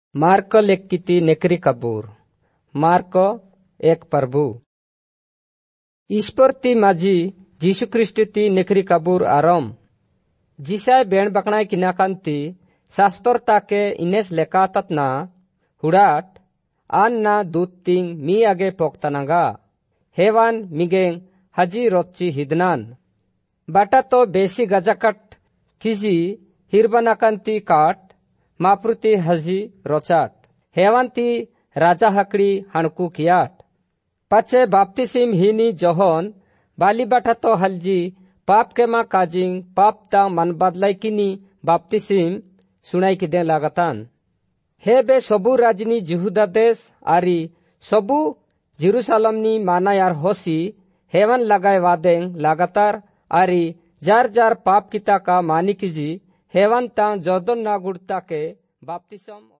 mark लेक्किति नेकरी कबूर mark एक प्रभु ईश्वर ती माझी जीशु ख्रिस्ट ती नेकरी कबूर आरम जिसाय बेण बकणाय किनाकांती शास्त्र ताके इनेस लेकातात ना हुडाट आन ना दूत तिंग मी आगे पोक्तानागा हेवान मिगेंग हजी रोच्ची हिदनान बाटा तो बेसी गजाकट किजी हिरबनाकांती काट मापृती हजी रोचाट हेवांती राजा हकड़ी हणकू कियाट पचे बाप्तिसिम हिनी जोहन बाली बाटा तो हलजी पाप के माँ काजिंग पाप ता मन बदलाई किनी बाप्तिसिम सुनाई की दे लागतान हे बे सबू राजनी जिहुदा देश आरी सबू जेरूशलमनी माना यार होसी हेवन लगाए वादेंग लगातार आरी जार जार पाप किता का मानी कीजी हेवन ता जोदन ना गुड़ता के बाप्तिसम